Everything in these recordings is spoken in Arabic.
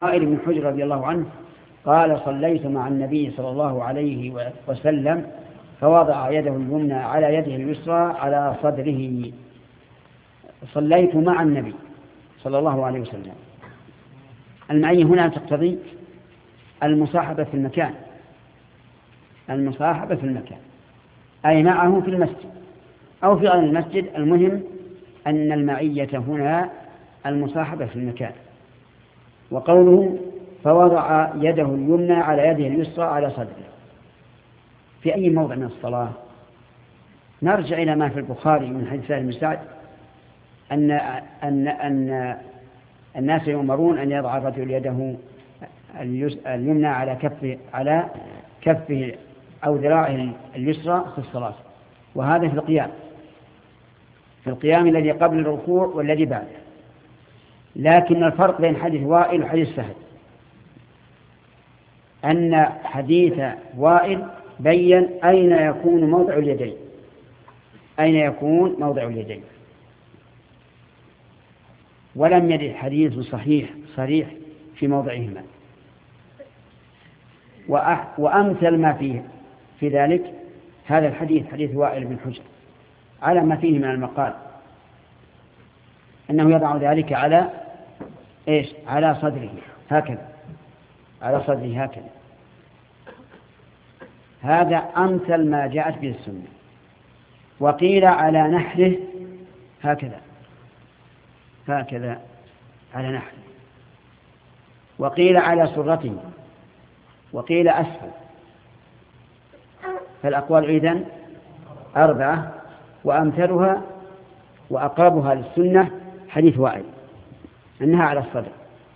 وائل بن حجر رضي الله عنه قال صليت مع النبي صلى الله عليه وسلم فوضع يده اليمنى على يده اليسرى على صدره. صليت مع النبي صلى الله عليه وسلم، المعية هنا تقتضي المصاحبة في المكان، المصاحبة في المكان أي معه في المسجد أو في غير المسجد، المهم أن المعية هنا المصاحبة في المكان. وقوله فوضع يده اليمنى على يده اليسرى على صدره في أي موضع من الصلاة؟ نرجع إلى ما في البخاري من حديث سهل بن سعد أن الناس يؤمرون أن يضع الرجل يده اليمنى على كفه أو ذراعه اليسرى في الصلاة، وهذا في القيام الذي قبل الركوع والذي بعده. لكن الفرق بين حديث وائل وحديث سهل أن حديث وائل بين أين يكون موضع اليدين، ولم يرد حديث صريح في موضعهما. وأمثل ما فيه في ذلك هذا الحديث، حديث وائل بن حجر، على ما فيه من المقال أنه يضع ذلك على صدره هكذا، على صدره هكذا. هذا أمثل ما جاءت به السنة. وقيل على نحره هكذا على نحره، وقيل على سرته، وقيل أسفل. فالأقوال إذن 4، وأمثلها وأقربها للسنة حديث وائل أنها على الصدر.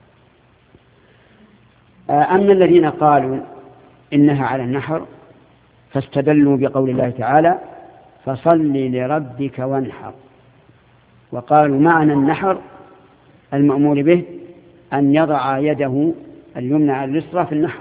أما الذين قالوا إنها على النحر فاستدلوا بقول الله تعالى فصل لربك وانحر، وقالوا معنى النحر المأمور به أن يضع يده اليمنى على اليسرى في النحر.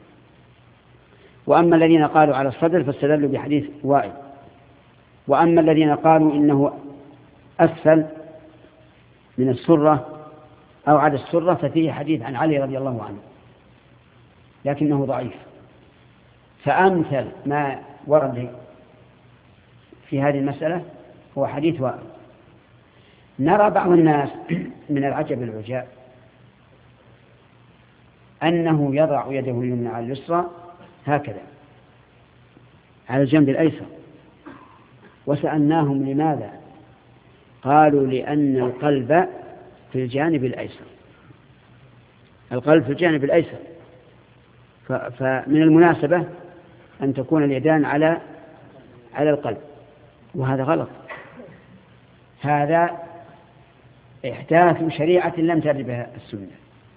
وأما الذين قالوا على الصدر فاستدلوا بحديث وائل. وأما الذين قالوا إنه أسفل من السرة أو على السرة ففيه حديث عن علي رضي الله عنه لكنه ضعيف. فأمثل ما ورد في هذه المسألة هو حديث وائل. نرى بعض الناس من العجب العجاب أنه يضع يده اليمنى على اليسرى هكذا على الجنب الأيسر، وسألناهم لماذا؟ قالوا لأن القلب في الجانب الأيسر، القلب في الجانب الأيسر، فمن المناسبة أن تكون اليدان على القلب، وهذا غلط. هذا إحداث شريعة لم ترد بها السنة.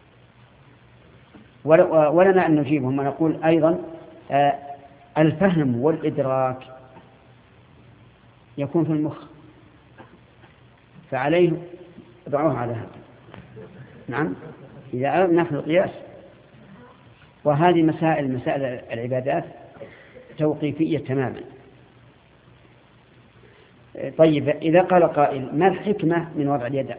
ولنا أن نجيبهم ونقول أيضا الفهم والإدراك يكون في المخ، فعليه ضعوه على هذا. نعم، إذا أردنا في القياس. وهذه مسائل العبادات توقيفية تماما. طيب، إذا قال قائل ما الحكمة من وضع اليد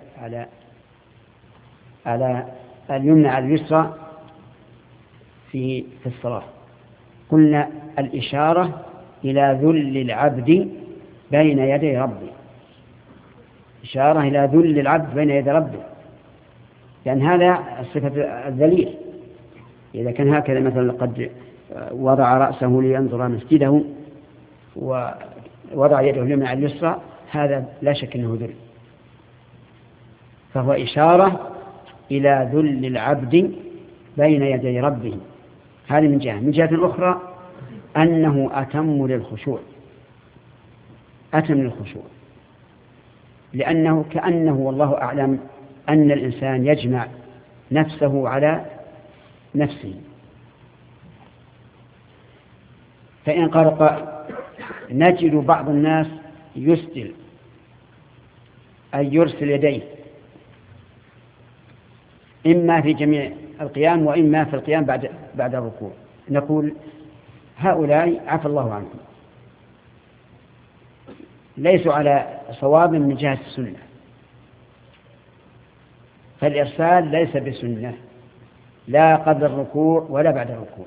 على اليمنى على اليسرى في الصلاة؟ قلنا الإشارة إلى ذل العبد بين يدي ربه، إشارة إلى ذل العبد بين يدي ربه، لأن هذا صفة الذليل. إذا كان هكذا مثلا قد وضع رأسه لينظر مسجده ووضع يده اليمنى على اليسرى، هذا لا شك أنه ذل، فهو إشارة إلى ذل العبد بين يدي ربه. هذه من جهة. من جهة أخرى أنه أتم للخشوع، لأنه كأنه والله أعلم أن الإنسان يجمع نفسه على نفسه. فإن قال قائل نجد بعض الناس يسدل أي يرسل يديه إما في جميع القيام وإما في القيام بعد الركوع، نقول هؤلاء عفى الله عنهم، ليسوا على صواب من جهة السنة، فالإرسال ليس بسنة، لا قبل الركوع ولا بعد الركوع.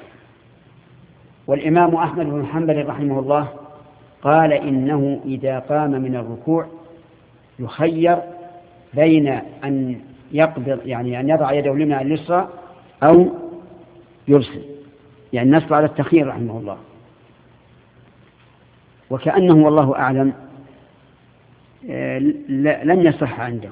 والإمام أحمد بن حنبل رحمه الله قال إنه إذا قام من الركوع يخير بين أن يقبض، يعني أن يضع يده اليمنى على اليسرى أو يرسل، يعني نص على التخيير رحمه الله. وكأنه والله أعلم لم يصح عنده،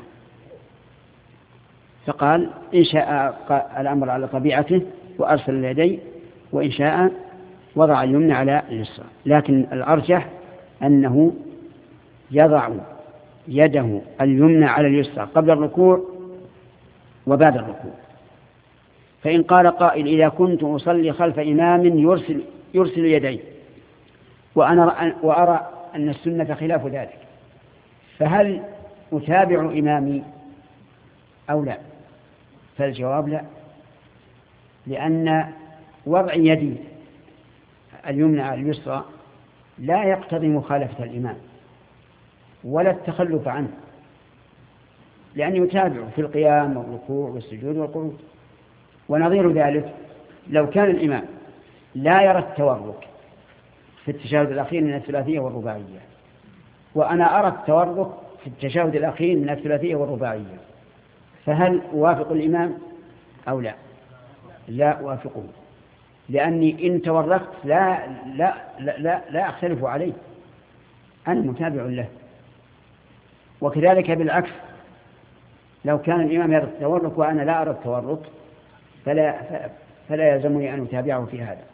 فقال إن شاء الأمر على طبيعته وأرسل اليدين، وإن شاء وضع اليمنى على اليسرى. لكن الأرجح أنه يضع يده اليمنى على اليسرى قبل الركوع وبعد الركوع. فإن قال قائل إذا كنت أصلي خلف إمام يرسل يديه وأرى أن السنة خلاف ذلك، فهل أتابع إمامي أو لا؟ فالجواب لا، لأن وضع يدي اليمنى على اليسرى لا يقتضي مخالفة الإمام ولا التخلف عنه، لأن يتابع في القيام والركوع والسجود والقعود. ونظير ذلك لو كان الإمام لا يرى التورك في التشهد الأخير من الثلاثية والرباعية، وأنا أرى التورك في التشهد الأخير من الثلاثية والرباعية، فهل أوافق الإمام أو لا؟ لا أوافقه، لأني إن توركت لا أختلف عليه، أنا متابع له. وكذلك بالعكس، لو كان الإمام يرى التورك وأنا لا أرى التورك فلا يلزمني أن أتابعه في هذا.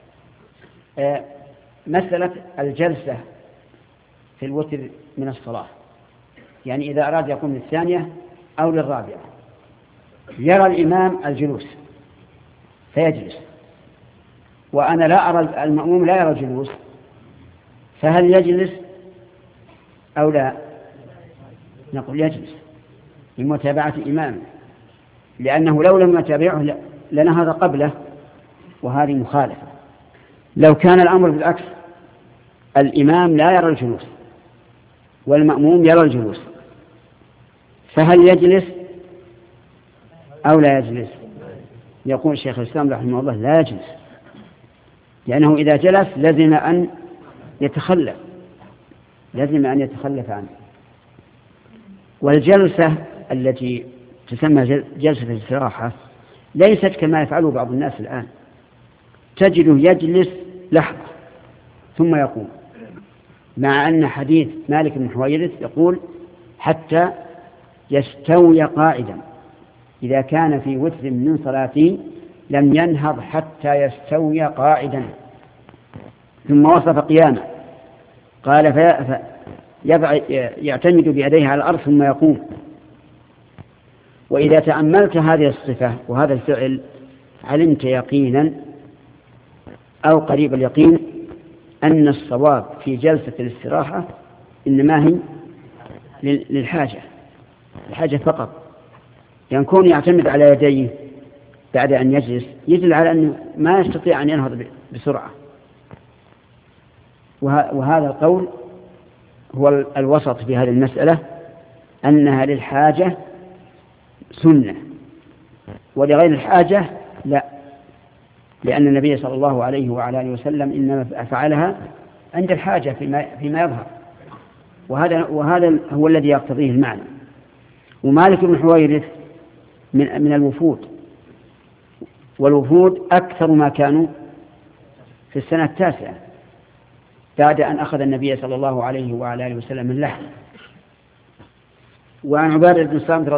مسألة الجلسة في الوتر من الصلاة، يعني إذا أراد يقوم للثانية أو للرابعة يرى الإمام الجلوس فيجلس، وأنا لا أرى المأموم لا يرى الجلوس، فهل يجلس أو لا؟ نقول يجلس لمتابعة إمامه، لأنه لو لم يتابعه لنهض قبله، وهذه مخالفة. لو كان الأمر بالعكس، الإمام لا يرى الجلوس والمأموم يرى الجلوس، فهل يجلس أو لا يجلس؟ يقول شيخ الإسلام رحمه الله لا يجلس، لأنه إذا جلس لازم أن يتخلف عنه. والجلسة التي تسمى جلسة الاستراحة ليست كما يفعله بعض الناس الآن، تجده يجلس لحظة ثم يقوم، مع أن حديث مالك بن حويرث يقول حتى يستوي قاعدا، إذا كان في وتر من صلاتي لم ينهض حتى يستوي قاعدا. ثم وصف قيامه قال يعتمد بيديه على الأرض ثم يقوم. وإذا تأملت هذه الصفة وهذا الفعل علمت يقينا أو قريب اليقين أن الصواب في جلسة الاستراحة إنما هي الحاجة فقط. يعني كون يعتمد على يديه بعد أن يجلس يدل على أنه ما يستطيع أن ينهض بسرعة، وهذا القول هو الوسط في هذه المسألة، أنها للحاجة سنة ولغير الحاجة لا، لأن النبي صلى الله عليه وعلى آله وسلم إنما فعلها عند الحاجة فيما يظهر، وهذا هو الذي يقتضيه المعنى. ومالك بن حويرث من الوفود، والوفود أكثر ما كانوا في السنة 9 بعد أن أخذ النبي صلى الله عليه وعلى آله وسلم اللحم. وعن عبادة بن صامت